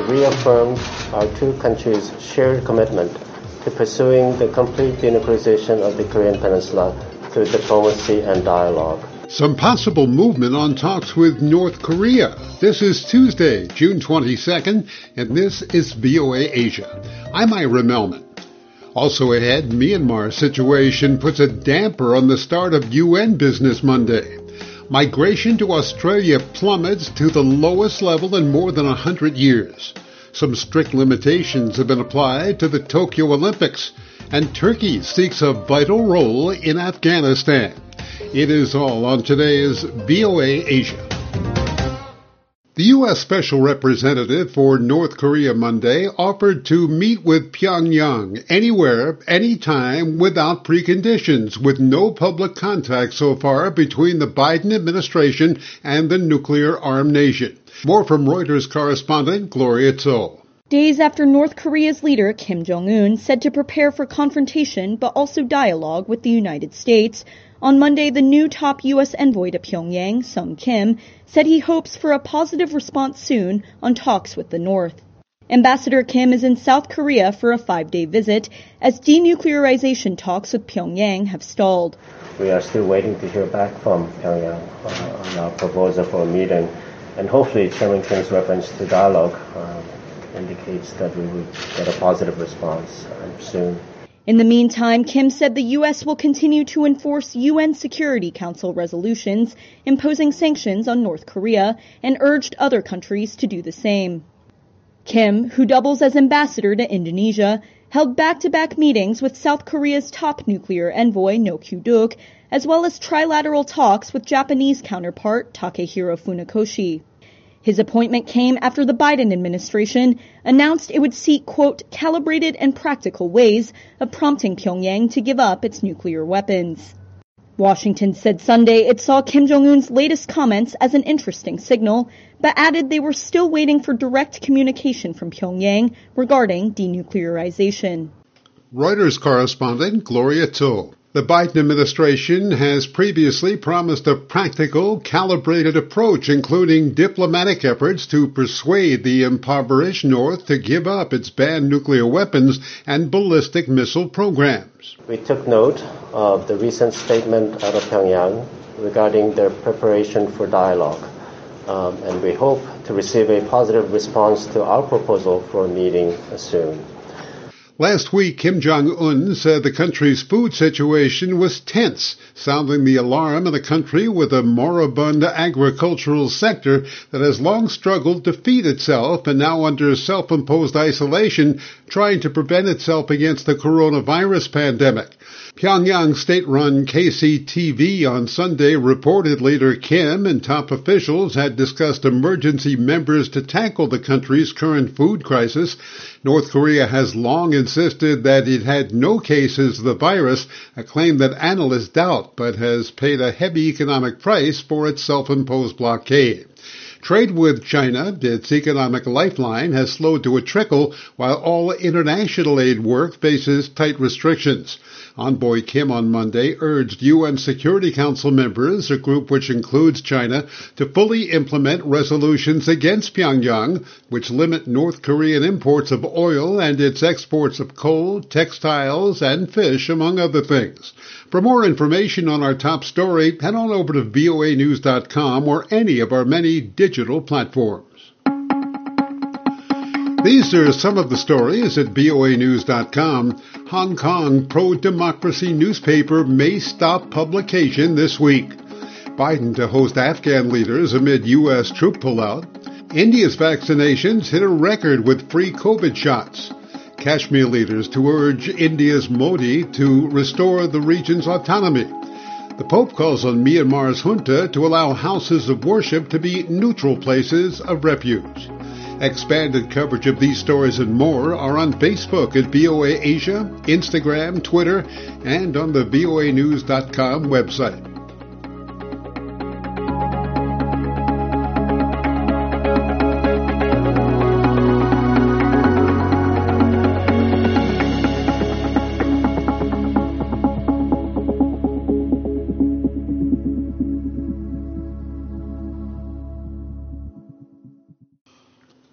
reaffirmed our two countries' shared commitment to pursuing the complete denuclearization of the Korean Peninsula through diplomacy and dialogue. Some possible movement on talks with North Korea. This is Tuesday, June 22nd, and this is VOA Asia. I'm Ira Melman. Also ahead, Myanmar's situation puts a damper on the start of UN business Monday. Migration to Australia plummets to the lowest level in more than 100 years. Some strict limitations have been applied to the Tokyo Olympics, and Turkey seeks a vital role in Afghanistan. It is all on today's VOA Asia. The U.S. Special Representative for North Korea Monday offered to meet with Pyongyang anywhere, anytime, without preconditions, with no public contact so far between the Biden administration and the nuclear-armed nation. More from Reuters correspondent Gloria Tso. Days after North Korea's leader Kim Jong-un said to prepare for confrontation but also dialogue with the United States, on Monday, the new top U.S. envoy to Pyongyang, Sung Kim, said he hopes for a positive response soon on talks with the North. Ambassador Kim is in South Korea for a 5-day visit as denuclearization talks with Pyongyang have stalled. We are still waiting to hear back from Pyongyang on our proposal for a meeting, and hopefully Chairman Kim's reference to dialogue indicates that we will get a positive response soon. In the meantime, Kim said the U.S. will continue to enforce UN Security Council resolutions imposing sanctions on North Korea and urged other countries to do the same. Kim, who doubles as ambassador to Indonesia, held back-to-back meetings with South Korea's top nuclear envoy, No Kyu-duk, as well as trilateral talks with Japanese counterpart Takehiro Funakoshi. His appointment came after the Biden administration announced it would seek, quote, calibrated and practical ways of prompting Pyongyang to give up its nuclear weapons. Washington said Sunday it saw Kim Jong-un's latest comments as an interesting signal, but added they were still waiting for direct communication from Pyongyang regarding denuclearization. Reuters correspondent Gloria Tso. The Biden administration has previously promised a practical, calibrated approach, including diplomatic efforts to persuade the impoverished North to give up its banned nuclear weapons and ballistic missile programs. We took note of the recent statement out of Pyongyang regarding their preparation for dialogue, and we hope to receive a positive response to our proposal for a meeting soon. Last week, Kim Jong-un said the country's food situation was tense, sounding the alarm in a country with a moribund agricultural sector that has long struggled to feed itself and now under self-imposed isolation, trying to prevent itself against the coronavirus pandemic. Pyongyang state-run KCTV on Sunday reported leader Kim and top officials had discussed emergency measures to tackle the country's current food crisis. North Korea has long insisted that it had no cases of the virus, a claim that analysts doubt, but has paid a heavy economic price for its self-imposed blockade. Trade with China, its economic lifeline, has slowed to a trickle, while all international aid work faces tight restrictions. Envoy Kim on Monday urged UN Security Council members, a group which includes China, to fully implement resolutions against Pyongyang, which limit North Korean imports of oil and its exports of coal, textiles, and fish, among other things. For more information on our top story, head on over to voanews.com or any of our many digital platforms. These are some of the stories at voanews.com. Hong Kong pro-democracy newspaper may stop publication this week. Biden to host Afghan leaders amid U.S. troop pullout. India's vaccinations hit a record with free COVID shots. Kashmir leaders to urge India's Modi to restore the region's autonomy. The Pope calls on Myanmar's junta to allow houses of worship to be neutral places of refuge. Expanded coverage of these stories and more are on Facebook at VOA Asia, Instagram, Twitter, and on the voanews.com website.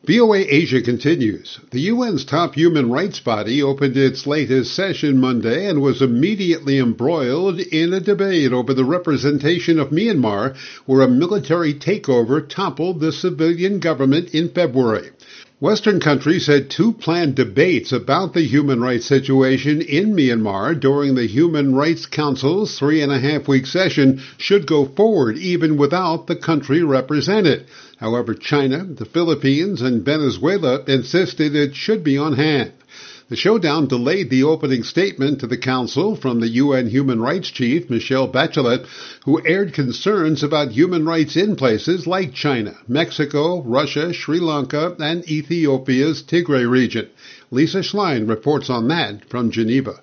VOA Asia continues. The UN's top human rights body opened its latest session Monday and was immediately embroiled in a debate over the representation of Myanmar, where a military takeover toppled the civilian government in February. Western countries had two planned debates about the human rights situation in Myanmar during the Human Rights Council's 3.5-week session should go forward even without the country represented. However, China, the Philippines, and Venezuela insisted it should be on hand. The showdown delayed the opening statement to the Council from the UN Human Rights Chief, Michelle Bachelet, who aired concerns about human rights in places like China, Mexico, Russia, Sri Lanka, and Ethiopia's Tigray region. Lisa Schlein reports on that from Geneva.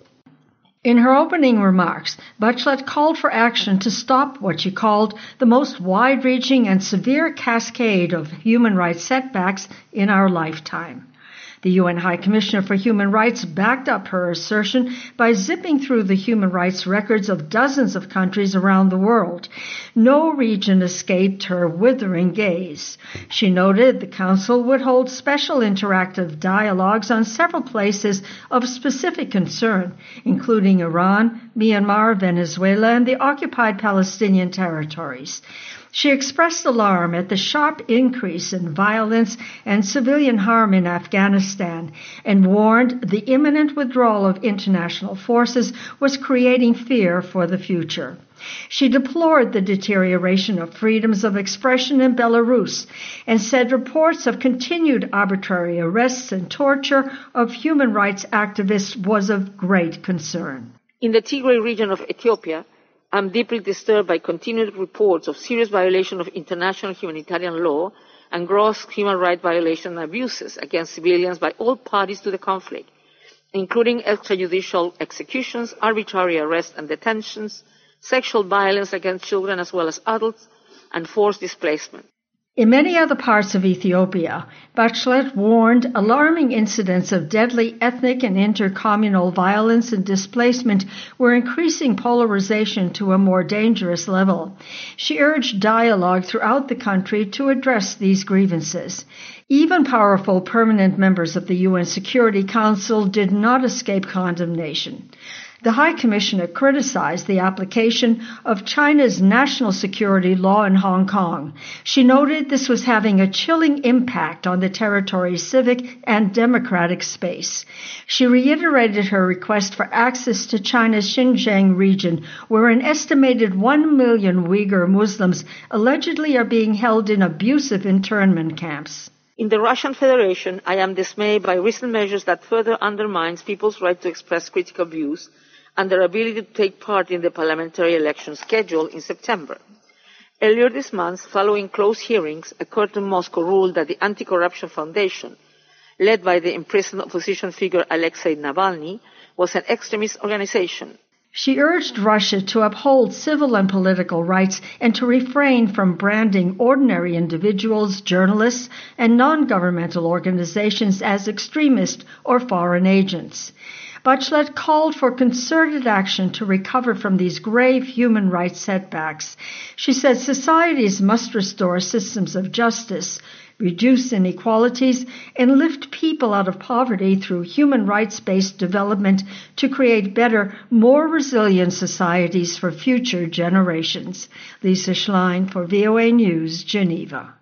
In her opening remarks, Bachelet called for action to stop what she called the most wide-reaching and severe cascade of human rights setbacks in our lifetime. The UN High Commissioner for Human Rights backed up her assertion by zipping through the human rights records of dozens of countries around the world. No region escaped her withering gaze. She noted the Council would hold special interactive dialogues on several places of specific concern, including Iran, Myanmar, Venezuela, and the occupied Palestinian territories. She expressed alarm at the sharp increase in violence and civilian harm in Afghanistan and warned the imminent withdrawal of international forces was creating fear for the future. She deplored the deterioration of freedoms of expression in Belarus and said reports of continued arbitrary arrests and torture of human rights activists was of great concern. In the Tigray region of Ethiopia, I'm deeply disturbed by continued reports of serious violation of international humanitarian law and gross human rights violations and abuses against civilians by all parties to the conflict, including extrajudicial executions, arbitrary arrests and detentions, sexual violence against children as well as adults, and forced displacement. In many other parts of Ethiopia, Bachelet warned alarming incidents of deadly ethnic and intercommunal violence and displacement were increasing polarization to a more dangerous level. She urged dialogue throughout the country to address these grievances. Even powerful permanent members of the UN Security Council did not escape condemnation. The High Commissioner criticized the application of China's national security law in Hong Kong. She noted this was having a chilling impact on the territory's civic and democratic space. She reiterated her request for access to China's Xinjiang region, where an estimated 1 million Uyghur Muslims allegedly are being held in abusive internment camps. In the Russian Federation, I am dismayed by recent measures that further undermines people's right to express critical views and their ability to take part in the parliamentary election scheduled in September. Earlier this month, following close hearings, a court in Moscow ruled that the Anti-Corruption Foundation, led by the imprisoned opposition figure Alexei Navalny, was an extremist organization. She urged Russia to uphold civil and political rights and to refrain from branding ordinary individuals, journalists, and non-governmental organizations as extremist or foreign agents. Bachelet called for concerted action to recover from these grave human rights setbacks. She said societies must restore systems of justice, reduce inequalities, and lift people out of poverty through human rights-based development to create better, more resilient societies for future generations. Lisa Schlein for VOA News, Geneva.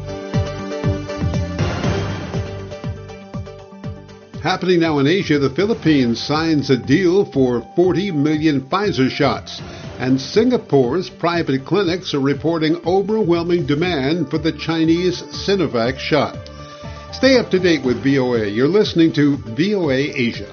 Happening now in Asia, the Philippines signs a deal for 40 million Pfizer shots, and Singapore's private clinics are reporting overwhelming demand for the Chinese Sinovac shot. Stay up to date with VOA. You're listening to VOA Asia.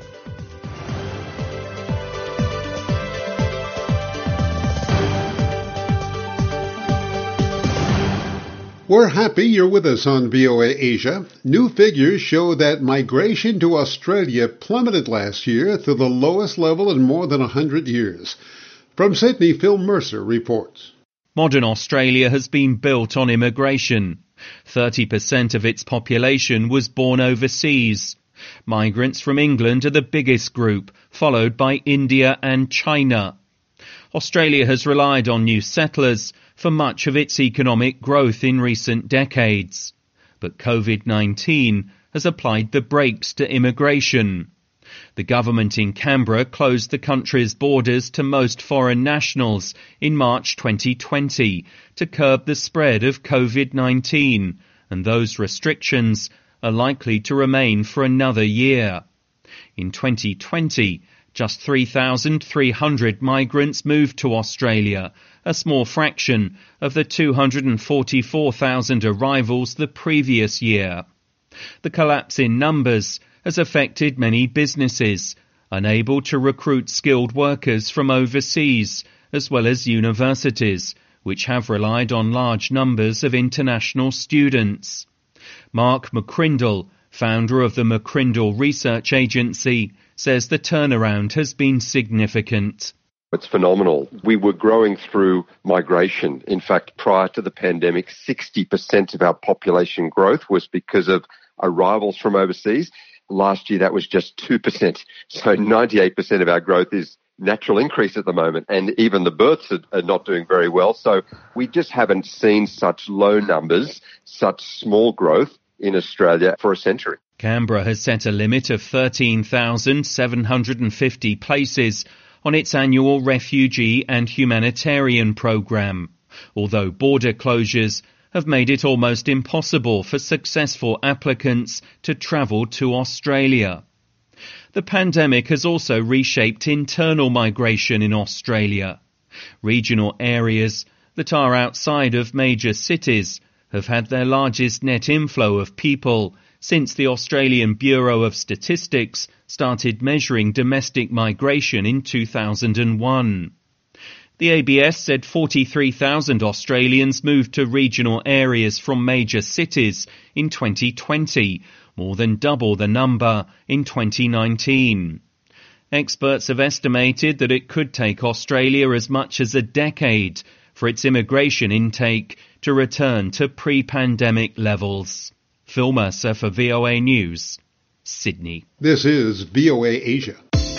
We're happy you're with us on VOA Asia. New figures show that migration to Australia plummeted last year to the lowest level in more than 100 years. From Sydney, Phil Mercer reports. Modern Australia has been built on immigration. 30% of its population was born overseas. Migrants from England are the biggest group, followed by India and China. Australia has relied on new settlers for much of its economic growth in recent decades. but COVID-19 has applied the brakes to immigration. The government in Canberra closed the country's borders to most foreign nationals in March 2020 to curb the spread of COVID-19, and those restrictions are likely to remain for another year. In 2020, just 3,300 migrants moved to Australia, a small fraction of the 244,000 arrivals the previous year. The collapse in numbers has affected many businesses, unable to recruit skilled workers from overseas, as well as universities, which have relied on large numbers of international students. Mark McCrindle, founder of the McCrindle Research Agency, says the turnaround has been significant. It's phenomenal. We were growing through migration. In fact, prior to the pandemic, 60% of our population growth was because of arrivals from overseas. Last year, that was just 2%. So 98% of our growth is natural increase at the moment. And even the births are not doing very well. So we just haven't seen such low numbers, such small growth in Australia for a century. Canberra has set a limit of 13,750 places on its annual refugee and humanitarian programme, although border closures have made it almost impossible for successful applicants to travel to Australia. The pandemic has also reshaped internal migration in Australia. Regional areas that are outside of major cities have had their largest net inflow of people since the Australian Bureau of Statistics started measuring domestic migration in 2001. The ABS said 43,000 Australians moved to regional areas from major cities in 2020, more than double the number in 2019. Experts have estimated that it could take Australia as much as a decade for its immigration intake to return to pre-pandemic levels. Phil Mercer for VOA News, Sydney. This is VOA Asia.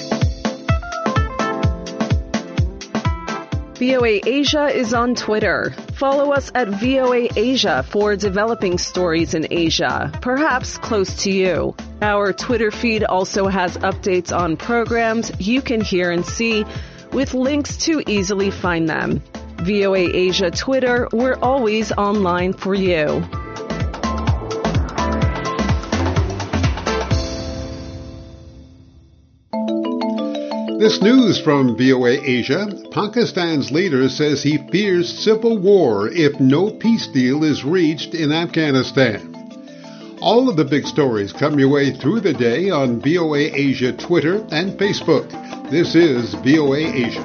VOA Asia is on Twitter. Follow us at VOA Asia for developing stories in Asia, perhaps close to you. Our Twitter feed also has updates on programs you can hear and see, with links to easily find them. VOA Asia Twitter, we're always online for you. This news from VOA Asia. Pakistan's leader says he fears civil war if no peace deal is reached in Afghanistan. All of the big stories come your way through the day on VOA Asia Twitter and Facebook. This is VOA Asia.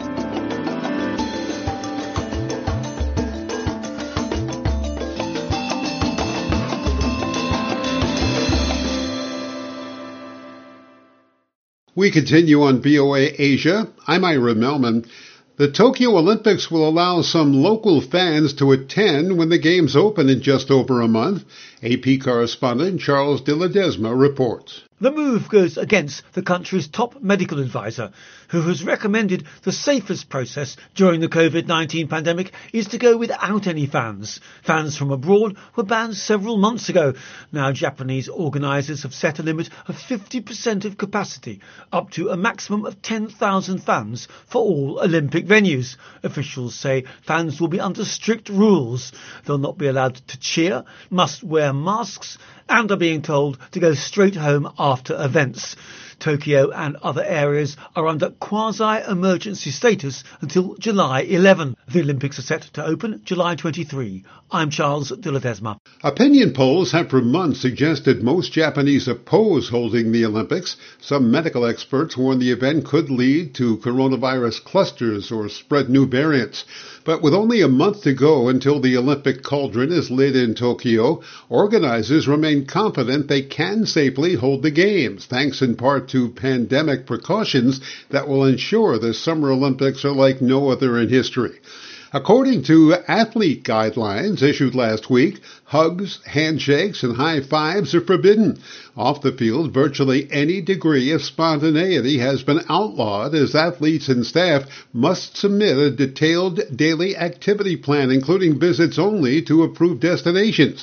We continue on VOA Asia. I'm Ira Melman. The Tokyo Olympics will allow some local fans to attend when the Games open in just over a month. AP correspondent Charles de Ledesma reports. The move goes against the country's top medical advisor, who has recommended the safest process during the COVID-19 pandemic is to go without any fans. Fans from abroad were banned several months ago. Now Japanese organisers have set a limit of 50% of capacity, up to a maximum of 10,000 fans for all Olympic venues. Officials say fans will be under strict rules. They'll not be allowed to cheer, must wear masks, and are being told to go straight home after events. Tokyo and other areas are under quasi-emergency status until July 11. The Olympics are set to open July 23. I'm Charles de Ledesma. Opinion polls have for months suggested most Japanese oppose holding the Olympics. Some medical experts warn the event could lead to coronavirus clusters or spread new variants. But with only a month to go until the Olympic cauldron is lit in Tokyo, organizers remain confident they can safely hold the Games, thanks in part to pandemic precautions that will ensure the Summer Olympics are like no other in history. According to athlete guidelines issued last week, hugs, handshakes, and high fives are forbidden. Off the field, virtually any degree of spontaneity has been outlawed as athletes and staff must submit a detailed daily activity plan, including visits only to approved destinations.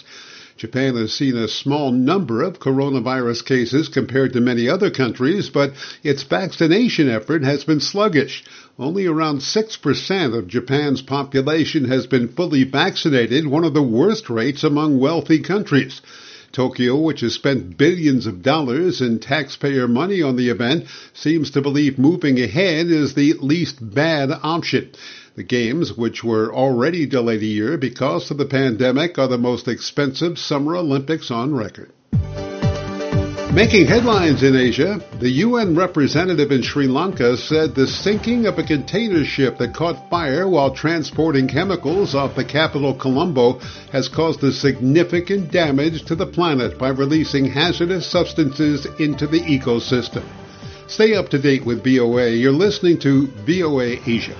Japan has seen a small number of coronavirus cases compared to many other countries, but its vaccination effort has been sluggish. Only around 6% of Japan's population has been fully vaccinated, one of the worst rates among wealthy countries. Tokyo, which has spent billions of dollars in taxpayer money on the event, seems to believe moving ahead is the least bad option. The Games, which were already delayed a year because of the pandemic, are the most expensive Summer Olympics on record. Making headlines in Asia, the UN representative in Sri Lanka said the sinking of a container ship that caught fire while transporting chemicals off the capital Colombo has caused a significant damage to the planet by releasing hazardous substances into the ecosystem. Stay up to date with VOA. You're listening to VOA Asia.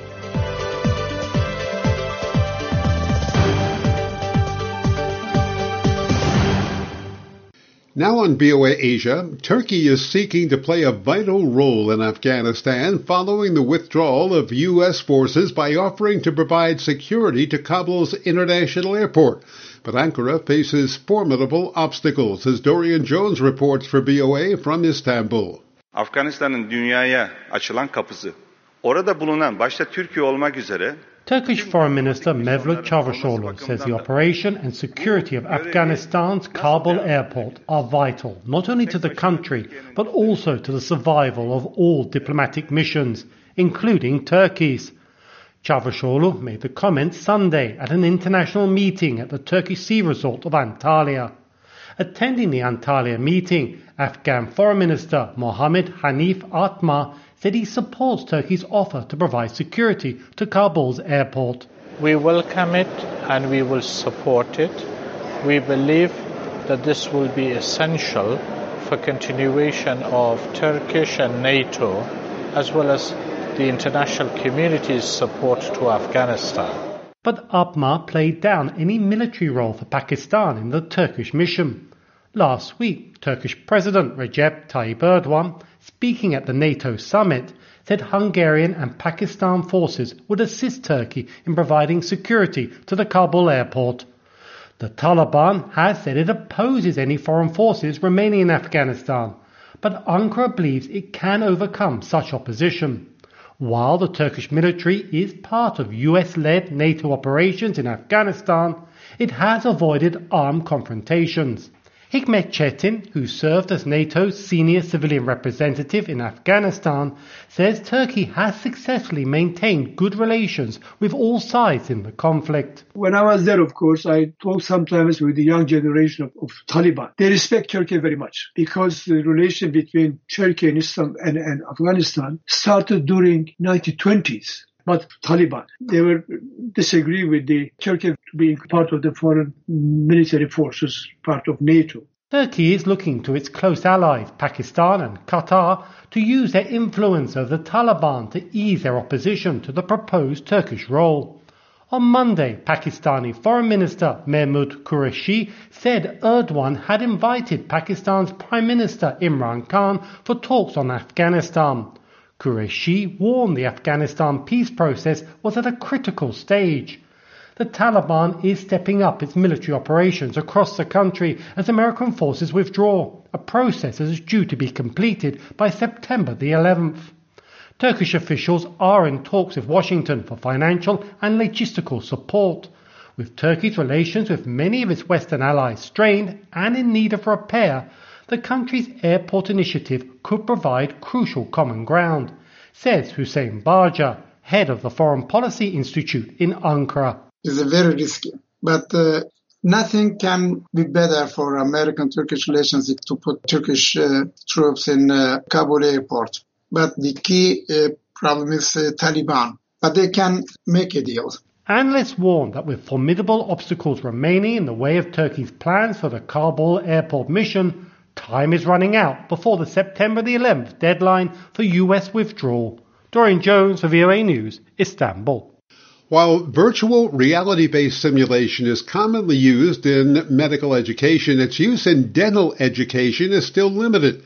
Now on VOA Asia, Turkey is seeking to play a vital role in Afghanistan following the withdrawal of U.S. forces by offering to provide security to Kabul's international airport. But Ankara faces formidable obstacles, as Dorian Jones reports for VOA from Istanbul. Afganistan'ın dünyaya açılan kapısı. Orada bulunan başta Türkiye olmak üzere Turkish Foreign Minister Mevlut Çavuşoğlu says the operation and security of Afghanistan's Kabul airport are vital, not only to the country, but also to the survival of all diplomatic missions, including Turkey's. Çavuşoğlu made the comments Sunday at an international meeting at the Turkish sea resort of Antalya. Attending the Antalya meeting, Afghan Foreign Minister Mohammed Hanif Atmar said he supports Turkey's offer to provide security to Kabul's airport. We welcome it and we will support it. We believe that this will be essential for continuation of Turkish and NATO, as well as the international community's support to Afghanistan. But Atmar played down any military role for Pakistan in the Turkish mission. Last week, Turkish President Recep Tayyip Erdogan, speaking at the NATO summit, said Hungarian and Pakistan forces would assist Turkey in providing security to the Kabul airport. The Taliban has said it opposes any foreign forces remaining in Afghanistan, but Ankara believes it can overcome such opposition. While the Turkish military is part of US-led NATO operations in Afghanistan, it has avoided armed confrontations. Hikmet Çetin, who served as NATO's senior civilian representative in Afghanistan, says Turkey has successfully maintained good relations with all sides in the conflict. When I was there, of course, I talked sometimes with the young generation of Taliban. They respect Turkey very much because the relation between Turkey and Islam and Afghanistan started during 1920s. But Taliban, they were disagree with the Turkey being part of the foreign military forces, part of NATO. Turkey is looking to its close allies, Pakistan and Qatar, to use their influence over the Taliban to ease their opposition to the proposed Turkish role. On Monday, Pakistani Foreign Minister Mehmood Qureshi said Erdogan had invited Pakistan's Prime Minister Imran Khan for talks on Afghanistan. Qureshi warned the Afghanistan peace process was at a critical stage. The Taliban is stepping up its military operations across the country as American forces withdraw, a process that is due to be completed by September the 11th. Turkish officials are in talks with Washington for financial and logistical support. With Turkey's relations with many of its Western allies strained and in need of repair, the country's airport initiative could provide crucial common ground, says Hussein Barja, head of the Foreign Policy Institute in Ankara. It's very risky, but nothing can be better for American-Turkish relations to put Turkish troops in Kabul airport. But the key problem is Taliban, but they can make a deal. Analysts warn that with formidable obstacles remaining in the way of Turkey's plans for the Kabul airport mission, time is running out before the September the 11th deadline for US withdrawal. Dorian Jones for VOA News, Istanbul. While virtual reality-based simulation is commonly used in medical education, its use in dental education is still limited.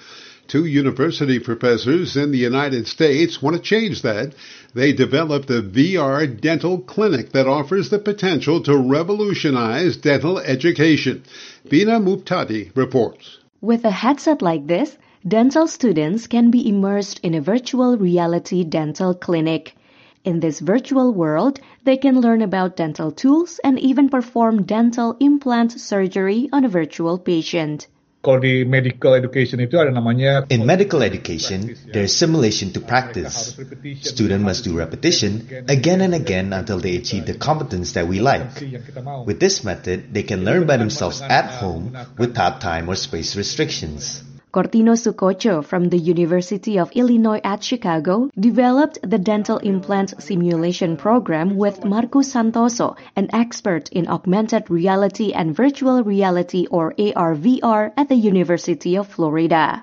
2 university professors in the United States want to change that. They developed a VR dental clinic that offers the potential to revolutionize dental education. Bina Muptadi reports. With a headset like this, dental students can be immersed in a virtual reality dental clinic. In this virtual world, they can learn about dental tools and even perform dental implant surgery on a virtual patient. Kalau di medical education itu ada namanya. In medical education, there is simulation to practice. Students must do repetition again and again until they achieve the competence that we like. With this method, they can learn by themselves at home without time or space restrictions. Cortino Sucocho from the University of Illinois at Chicago developed the dental implant simulation program with Marcus Santoso, an expert in augmented reality and virtual reality or AR/VR at the University of Florida.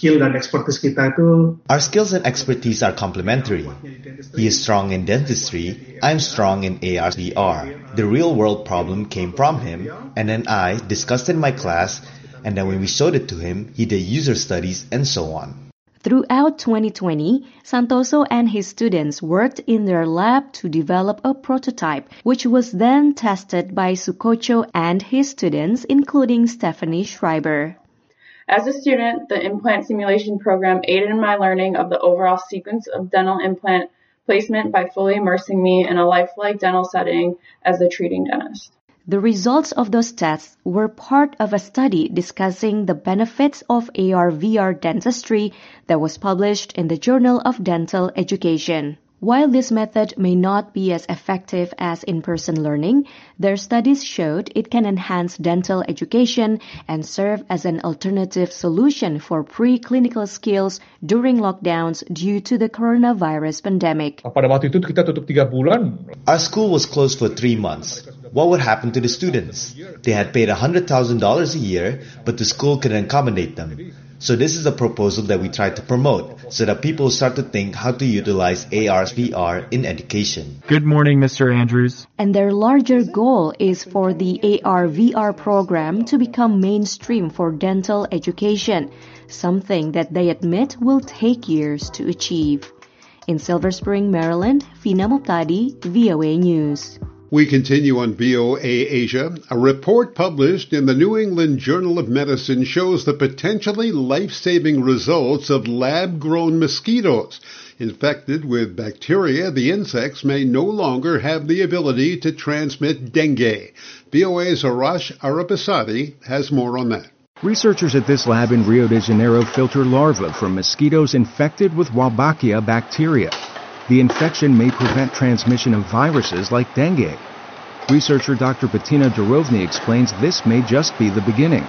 Our skills and expertise are complementary. He is strong in dentistry, I'm strong in AR/VR. The real-world problem came from him, and then I discussed in my class, and then when we showed it to him, he did user studies and so on. Throughout 2020, Santoso and his students worked in their lab to develop a prototype, which was then tested by Sucocho and his students, including Stephanie Schreiber. As a student, the implant simulation program aided in my learning of the overall sequence of dental implant placement by fully immersing me in a lifelike dental setting as the treating dentist. The results of those tests were part of a study discussing the benefits of AR/VR dentistry that was published in the Journal of Dental Education. While this method may not be as effective as in-person learning, their studies showed it can enhance dental education and serve as an alternative solution for pre-clinical skills during lockdowns due to the coronavirus pandemic. Pada waktu itu kita tutup 3 bulan. Our school was closed for 3 months. What would happen to the students? They had paid $100,000 a year, but the school couldn't accommodate them. So this is a proposal that we try to promote so that people start to think how to utilize AR/VR in education. Good morning, Mr. Andrews. And their larger goal is for the AR/VR program to become mainstream for dental education, something that they admit will take years to achieve. In Silver Spring, Maryland, Vina Muptadi, VOA News. We continue on VOA Asia. A report published in the New England Journal of Medicine shows the potentially life-saving results of lab-grown mosquitoes. Infected with bacteria, the insects may no longer have the ability to transmit dengue. VOA's Arash Arabasadi has more on that. Researchers at this lab in Rio de Janeiro filter larvae from mosquitoes infected with Wolbachia bacteria. The infection may prevent transmission of viruses like dengue. Researcher Dr. Bettina Durovny explains this may just be the beginning.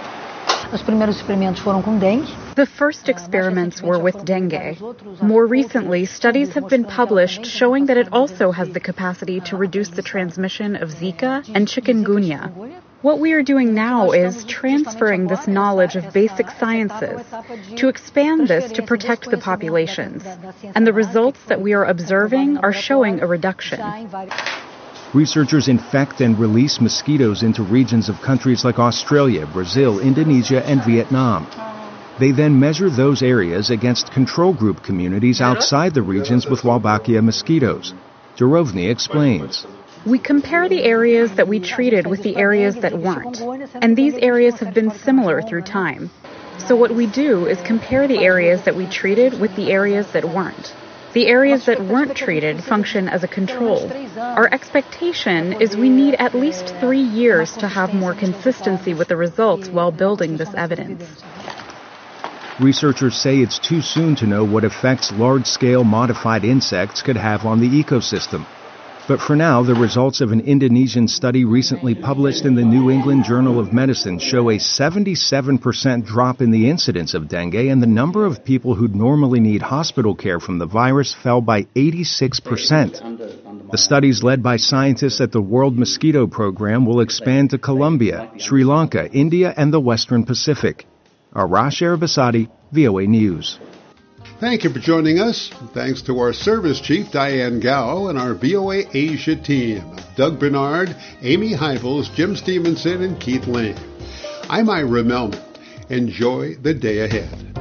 The first experiments were with dengue. More recently, studies have been published showing that it also has the capacity to reduce the transmission of Zika and chikungunya. What we are doing now is transferring this knowledge of basic sciences to expand this to protect the populations. And the results that we are observing are showing a reduction. Researchers infect and release mosquitoes into regions of countries like Australia, Brazil, Indonesia, and Vietnam. They then measure those areas against control group communities outside the regions with Wolbachia mosquitoes. Durovny explains. We compare the areas that we treated with the areas that weren't, and these areas have been similar through time. So what we do is compare the areas that we treated with the areas that weren't. The areas that weren't treated function as a control. Our expectation is we need at least 3 years to have more consistency with the results while building this evidence. Researchers say it's too soon to know what effects large-scale modified insects could have on the ecosystem. But for now, the results of an Indonesian study recently published in the New England Journal of Medicine show a 77% drop in the incidence of dengue, and the number of people who'd normally need hospital care from the virus fell by 86%. The studies led by scientists at the World Mosquito Program will expand to Colombia, Sri Lanka, India, and the Western Pacific. Arash Arabasadi, VOA News. Thank you for joining us. Thanks to our service chief, Diane Gao, and our VOA Asia team, Doug Bernard, Amy Heifels, Jim Stevenson, and Keith Lane. I'm Ira Melman. Enjoy the day ahead.